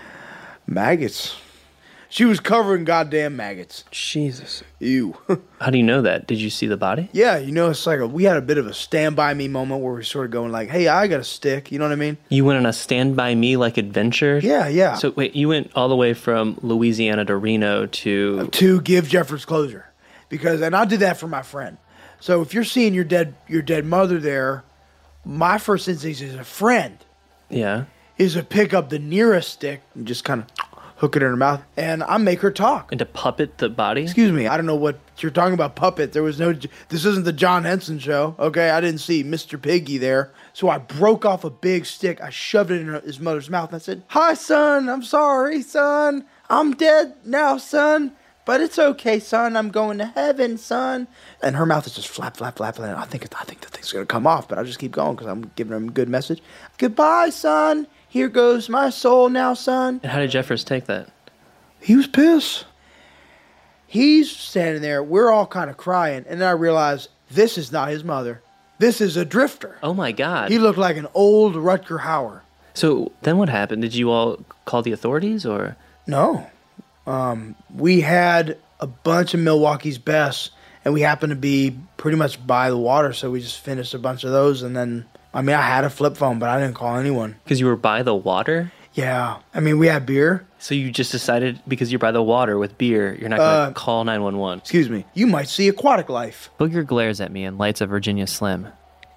maggots. She was covered in goddamn maggots. Jesus. Ew. How do you know that? Did you see the body? Yeah, you know, it's like a, we had a bit of a Stand By Me moment where we're sort of going like, hey, I got a stick. You know what I mean? You went on a Stand By Me like adventure? Yeah, yeah. So wait, you went all the way from Louisiana to Reno to... To give Jeffers closure. Because, and I did that for my friend. So if you're seeing your dead your dead mother there, my first instinct as a friend Yeah. is to pick up the nearest stick and just kind of hook it in her mouth, and I make her talk. And to puppet the body? Excuse me, I don't know what you're talking about, puppet. There was no, this isn't the John Henson show, okay? I didn't see Mister Piggy there. So I broke off a big stick, I shoved it in her, his mother's mouth, and I said, hi, son, I'm sorry, son. I'm dead now, son. But it's okay, son. I'm going to heaven, son. And her mouth is just flap, flap, flap. And I think, I think the thing's going to come off, but I just keep going because I'm giving her a good message. Goodbye, son. Here goes my soul now, son. And how did Jeffers take that? He was pissed. He's standing there. We're all kind of crying. And then I realized this is not his mother. This is a drifter. Oh, my God. He looked like an old Rutger Hauer. So then what happened? Did you all call the authorities or? No. Um, we had a bunch of Milwaukee's Best, and we happened to be pretty much by the water, so we just finished a bunch of those, and then, I mean, I had a flip phone, but I didn't call anyone. Because you were by the water? Yeah. I mean, we had beer. So you just decided because you're by the water with beer, you're not going to Uh, call nine one one? Excuse me. You might see Aquatic Life. Booger glares at me and lights a Virginia Slim.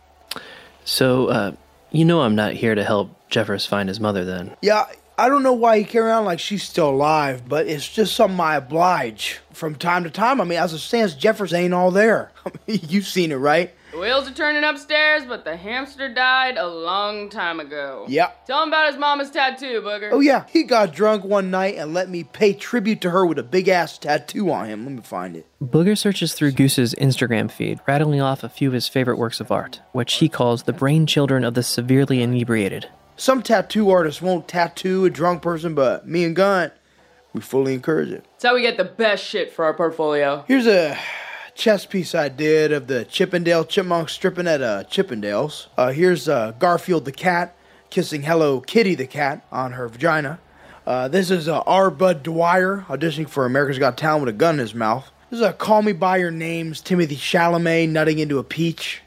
So, uh, you know I'm not here to help Jeffers find his mother then. Yeah, I don't know why he carry on like she's still alive, but it's just something I oblige from time to time. I mean, as it stands, Jeffers ain't all there. I mean, you've seen it, right? The wheels are turning upstairs, but the hamster died a long time ago. Yep. Tell him about his mama's tattoo, Booger. Oh, yeah. He got drunk one night and let me pay tribute to her with a big-ass tattoo on him. Let me find it. Booger searches through Goose's Instagram feed, rattling off a few of his favorite works of art, which he calls the brainchildren of the severely inebriated. Some tattoo artists won't tattoo a drunk person, but me and Gunn, we fully encourage it. That's how we get the best shit for our portfolio. Here's a chess piece I did of the Chippendale Chipmunks stripping at uh, Chippendales. Uh, here's uh, Garfield the cat kissing Hello Kitty the cat on her vagina. Uh, this is uh, R. Bud Dwyer auditioning for America's Got Talent with a gun in his mouth. This is a Call Me By Your Names Timothy Chalamet nutting into a peach.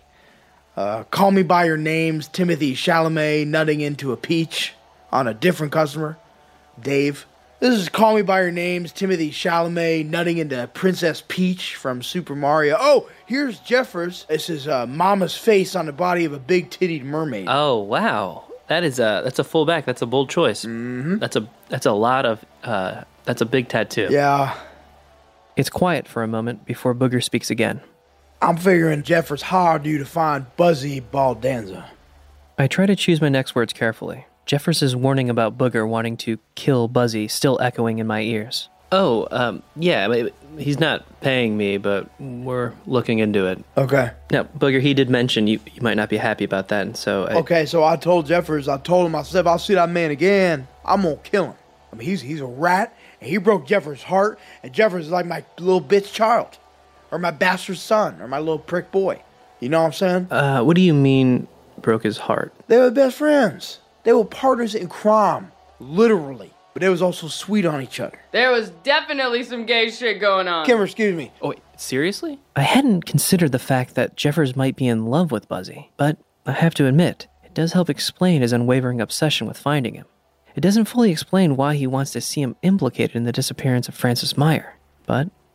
Uh, Call Me By Your Names Timothy Chalamet nutting into a peach on a different customer, Dave. This is Call Me By Your Names Timothy Chalamet nutting into Princess Peach from Super Mario. Oh, here's Jeffers. This is uh, Mama's face on the body of a big-tittied mermaid. Oh, wow. That is a, that's a full back. That's a bold choice. Mm-hmm. That's a, that's a lot of, uh, that's a big tattoo. Yeah. It's quiet for a moment before Booger speaks again. I'm figuring Jeffers hired you to find Buzzy Baldanza. I try to choose my next words carefully. Jeffers' warning about Booger wanting to kill Buzzy still echoing in my ears. Oh, um, yeah, he's not paying me, but we're looking into it. Okay. Now, Booger, he did mention you, you might not be happy about that, and so... I, okay, so I told Jeffers, I told him, I said, if I see that man again, I'm gonna kill him. I mean, he's, he's a rat, and he broke Jeffers' heart, and Jeffers is like my little bitch child. Or my bastard son, or my little prick boy. You know what I'm saying? Uh, what do you mean, broke his heart? They were best friends. They were partners in crime, literally. But they was also sweet on each other. There was definitely some gay shit going on. Kimber, excuse me. Oh, wait, seriously? I hadn't considered the fact that Jeffers might be in love with Buzzy, but I have to admit, it does help explain his unwavering obsession with finding him. It doesn't fully explain why he wants to see him implicated in the disappearance of Francis Meyer, but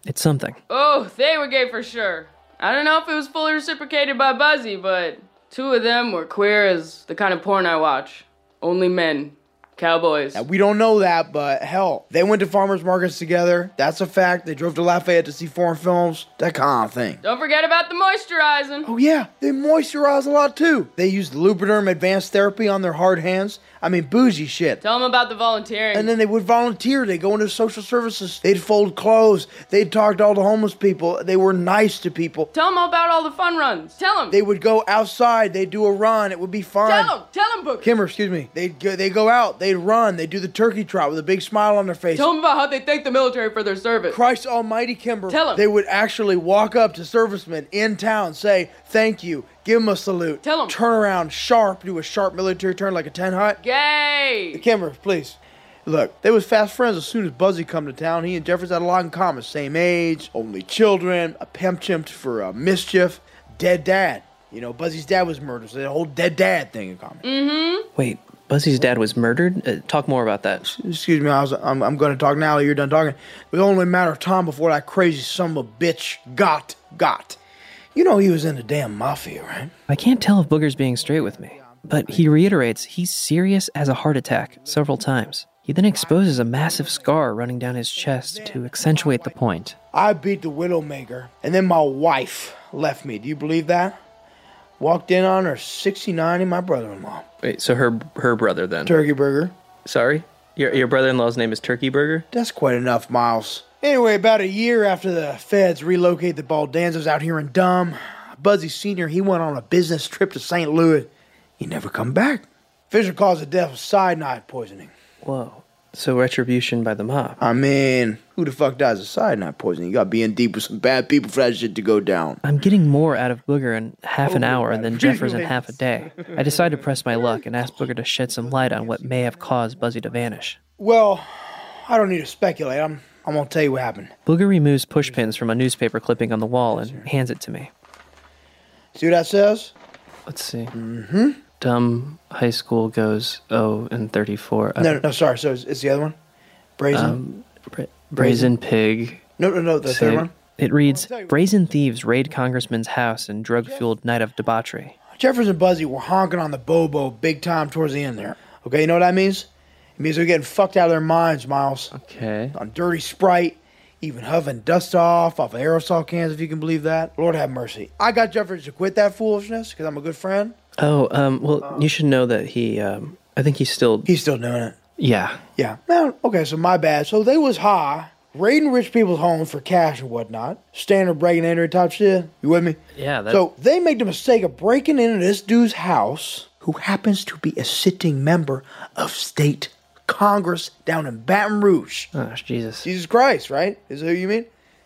It's something. Oh, they were gay for sure. I don't know if it was fully reciprocated by Buzzy, but two of them were queer as the kind of porn I watch. Only men. Cowboys. Now, we don't know that, but hell, they went to farmers markets together. That's a fact. They drove to Lafayette to see foreign films. That kind of thing. Don't forget about the moisturizing. Oh, yeah. They moisturize a lot, too. They used Lubriderm Advanced Therapy on their hard hands. I mean, bougie shit. Tell them about the volunteering. And then they would volunteer. They'd go into social services. They'd fold clothes. They'd talk to all the homeless people. They were nice to people. Tell them about all the fun runs. Tell them. They would go outside. They'd do a run. It would be fun. Tell them. Tell them, Booker. Kimber, excuse me. They'd go, they'd go out. They'd run. They'd do the turkey trot with a big smile on their face. Tell them about how they thank the military for their service. Christ almighty, Kimber. Tell them. They would actually walk up to servicemen in town, say, thank you, give them a salute. Tell them. Turn around sharp, do a sharp military turn like a ten hut. Gay. Kimber, please. Look, they was fast friends as soon as Buzzy come to town. He and Jeffers had a lot in common. Same age, only children, a penchant for uh, mischief, dead dad. You know, Buzzy's dad was murdered, so they had a whole dead dad thing in common. Mm-hmm. Wait, Buzzy's dad was murdered? Uh, talk more about that. Excuse me, I was, I'm, I'm going to talk now. You're done talking. It was only a matter of time before that crazy son of a bitch got, got. You know he was in the damn mafia, right? I can't tell if Booger's being straight with me, but he reiterates he's serious as a heart attack several times. He then exposes a massive scar running down his chest to accentuate the point. I beat the Widowmaker, and then my wife left me. Do you believe that? Walked in on her sixty-nine and my brother-in-law. Wait, so her her brother then? Turkey Burger. Sorry? Your your brother-in-law's name is Turkey Burger? That's quite enough, Miles. Anyway, about a year after the feds relocated the Baldanzas out here in Dumb, Buzzy Senior, he went on a business trip to Saint Louis. He never come back. Official cause of death was cyanide poisoning. Whoa. So retribution by the mob. I mean, who the fuck dies of cyanide poisoning? You gotta be in deep with some bad people for that shit to go down. I'm getting more out of Booger in half an Oh, hour my than Jeffers in goodness. half a day. I decide to press my luck and ask Booger to shed some light on what may have caused Buzzy to vanish. Well, I don't need to speculate. I'm, I'm gonna tell you what happened. Booger removes pushpins from a newspaper clipping on the wall and hands it to me. See what that says? Let's see. Mm-hmm. Dumb high school goes oh and thirty-four. No, no, no, sorry. So it's, it's the other one? Brazen? Um, bra- brazen pig. No, no, no, the Sig. third one? It reads, Brazen thieves raid congressman's house in drug-fueled night of debauchery. Jeffers and Buzzy were honking on the Bobo big time towards the end there. Okay, you know what that means? It means they're getting fucked out of their minds, Miles. Okay. On dirty Sprite, even huffing dust off, off of aerosol cans, if you can believe that. Lord have mercy. I got Jeffers to quit that foolishness because I'm a good friend. Oh, um, well, you should know that he, um, I think he's still... He's still doing it. Yeah. Yeah. Now, okay, so my bad. So they was high, raiding rich people's homes for cash and whatnot. Standard breaking and entry type shit. You with me? Yeah. That... So they make the mistake of breaking into this dude's house, who happens to be a sitting member of state Congress down in Baton Rouge. Oh, Jesus. Jesus Christ, right? Is that who you mean?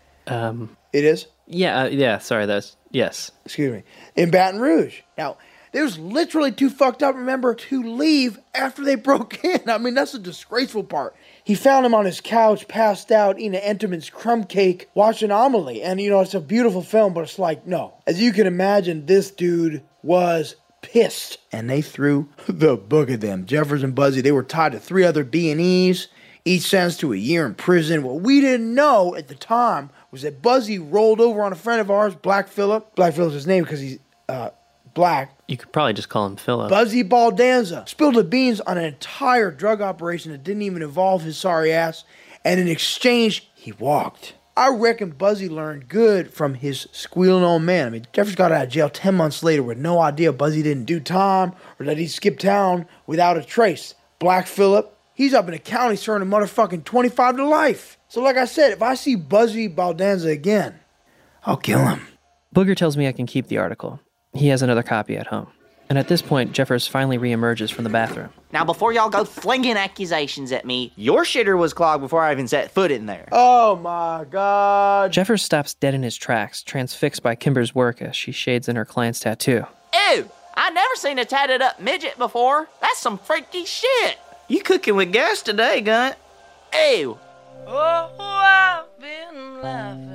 Um. It is? Yeah, uh, yeah, sorry, that's... Yes. Excuse me. In Baton Rouge. Now, they was literally too fucked up, remember, to leave after they broke in. I mean, that's the disgraceful part. He found him on his couch, passed out, eating an Entenmann's crumb cake, watching Amelie. And, you know, it's a beautiful film, but it's like, no. As you can imagine, this dude was pissed. And they threw the book at them. Jeffers and Buzzy, they were tied to three other B and Es, each sentenced to a year in prison. What we didn't know at the time was that Buzzy rolled over on a friend of ours, Black Phillip. Black Phillip's his name because he's uh, black. You could probably just call him Philip. Buzzy Baldanza spilled the beans on an entire drug operation that didn't even involve his sorry ass, and in exchange, he walked. I reckon Buzzy learned good from his squealing old man. I mean, Jeffers got out of jail ten months later with no idea Buzzy didn't do time or that he skipped town without a trace. Black Phillip, he's up in the county serving a motherfucking twenty-five to life. So like I said, if I see Buzzy Baldanza again, I'll kill him. Booger tells me I can keep the article. He has another copy at home. And at this point, Jeffers finally reemerges from the bathroom. Now, before y'all go flinging accusations at me, your shitter was clogged before I even set foot in there. Oh my God. Jeffers stops dead in his tracks, transfixed by Kimber's work as she shades in her client's tattoo. Ew! I never seen a tatted up midget before. That's some freaky shit. You cooking with gas today, Gunt. Ew. Oh, I've been laughing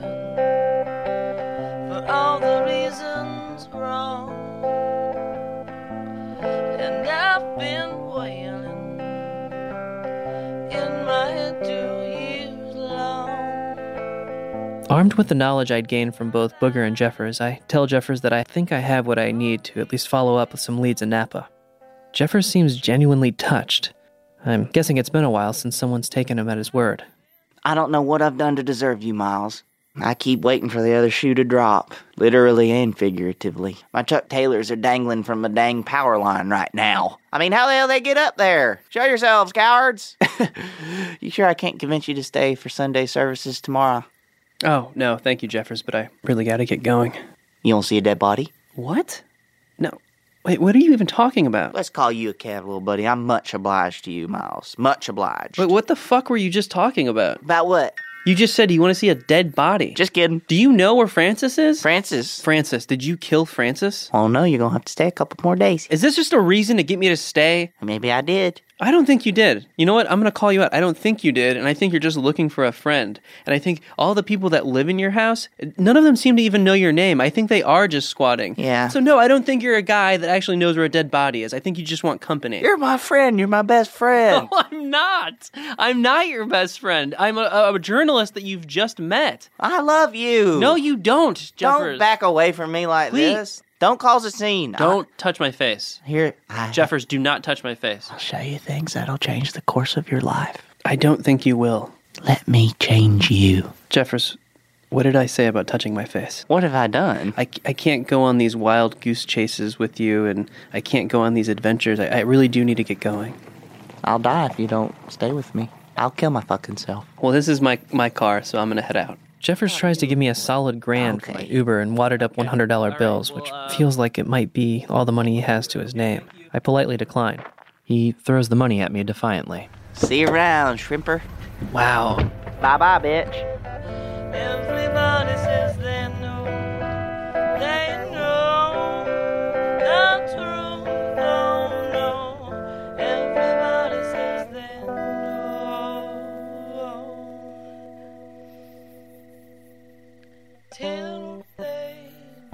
for all the reasons wrong, and I've been wailing in my head two years long. Armed with the knowledge I'd gained from both Booger and Jeffers, I tell Jeffers that I think I have what I need to at least follow up with some leads in Napa. Jeffers seems genuinely touched. I'm guessing it's been a while since someone's taken him at his word. I don't know what I've done to deserve you, Miles. I keep waiting for the other shoe to drop, literally and figuratively. My Chuck Taylors are dangling from a dang power line right now. I mean, how the hell they get up there? Show yourselves, cowards! You sure I can't convince you to stay for Sunday services tomorrow? Oh, no, thank you, Jeffers, but I really gotta get going. You won't see a dead body? What? No. Wait, what are you even talking about? Let's call you a cab, little buddy. I'm much obliged to you, Miles. Much obliged. Wait, what the fuck were you just talking about? About what? You just said you want to see a dead body. Just kidding. Do you know where Francis is? Francis? Francis, did you kill Francis? Oh, no, you're going to have to stay a couple more days. Is this just a reason to get me to stay? Maybe I did. I don't think you did. You know what? I'm going to call you out. I don't think you did, and I think you're just looking for a friend. And I think all the people that live in your house, none of them seem to even know your name. I think they are just squatting. Yeah. So no, I don't think you're a guy that actually knows where a dead body is. I think you just want company. You're my friend. You're my best friend. No, I'm not. I'm not your best friend. I'm a, a journalist that you've just met. I love you. No, you don't, Jeffers. Don't back away from me like Please. this. Don't cause a scene. Don't I... touch my face. Here, I... Jeffers, do not touch my face. I'll show you things that'll change the course of your life. I don't think you will. Let me change you. Jeffers, what did I say about touching my face? What have I done? I, I can't go on these wild goose chases with you, and I can't go on these adventures. I, I really do need to get going. I'll die if you don't stay with me. I'll kill my fucking self. Well, this is my, my car, so I'm going to head out. Jeffers tries to give me a solid grand Okay. for my Uber and wadded up one hundred dollar bills, which feels like it might be all the money he has to his name. I politely decline. He throws the money at me defiantly. See you around, shrimper. Wow. Bye-bye, bitch. Everybody says they know, they know the truth. Oh no, everybody says they know. Till they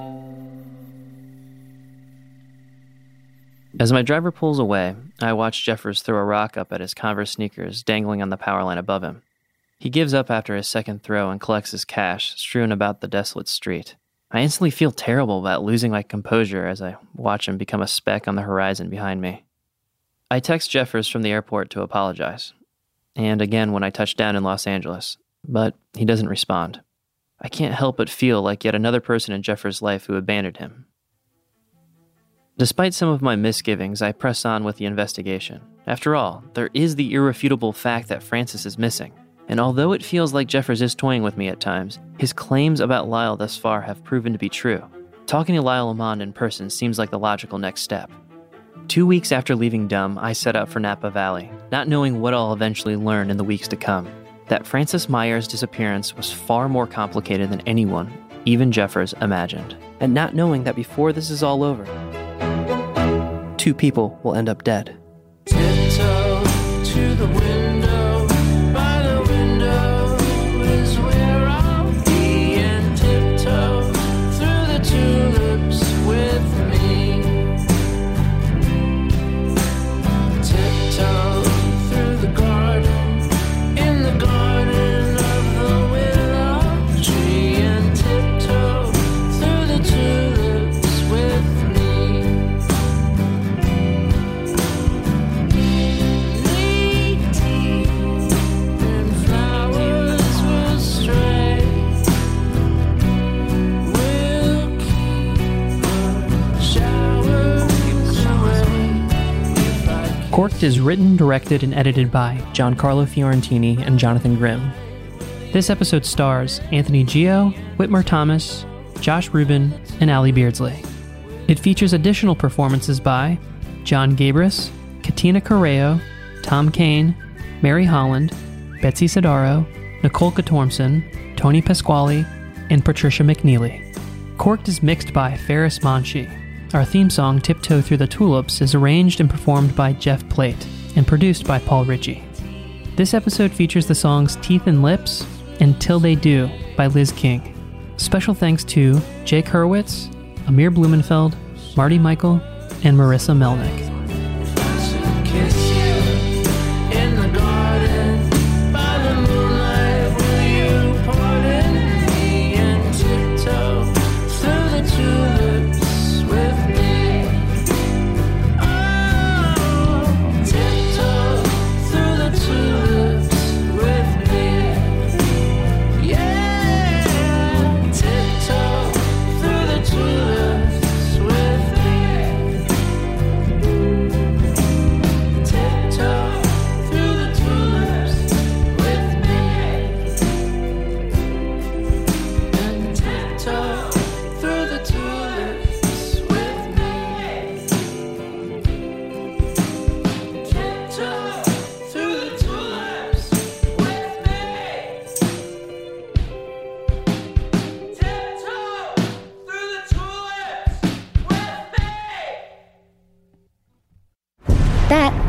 As my driver pulls away, I watch Jeffers throw a rock up at his Converse sneakers dangling on the power line above him. He gives up after his second throw and collects his cash, strewn about the desolate street. I instantly feel terrible about losing my composure as I watch him become a speck on the horizon behind me. I text Jeffers from the airport to apologize, and again when I touch down in Los Angeles, but he doesn't respond. I can't help but feel like yet another person in Jeffers' life who abandoned him. Despite some of my misgivings, I press on with the investigation. After all, there is the irrefutable fact that Francis is missing. And although it feels like Jeffers is toying with me at times, his claims about Lyle thus far have proven to be true. Talking to Lyle Lamond in person seems like the logical next step. Two weeks after leaving Dumb, I set out for Napa Valley, not knowing what I'll eventually learn in the weeks to come. That Francis Meyer's disappearance was far more complicated than anyone, even Jeffers, imagined. And not knowing that before this is all over, two people will end up dead. tiptoe to the window, by the window is where I'll be, and tiptoe through the tulips with me. Tiptoe through the garden, in the garden of the willow tree, and tiptoe through the tulips with me. Corked is written, directed, and edited by Giancarlo Fiorentini and Jonathan Grimm. This episode stars Anthony Gio, Whitmer Thomas, Josh Rubin, and Ali Beardsley. It features additional performances by John Gabris, Katina Correo, Tom Kane, Mary Holland, Betsy Sidaro, Nicole Katormson, Tony Pasquale, and Patricia McNeely. Corked is mixed by Ferris Monchi. Our theme song, Tiptoe Through the Tulips, is arranged and performed by Jeff Plate and produced by Paul Ritchie. This episode features the songs Teeth and Lips and Till They Do by Liz King. Special thanks to Jake Hurwitz, Amir Blumenfeld, Marty Michael, and Marissa Melnick. Kiss you in the garden by the moonlight. Will you pardon me?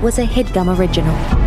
was a HeadGum original.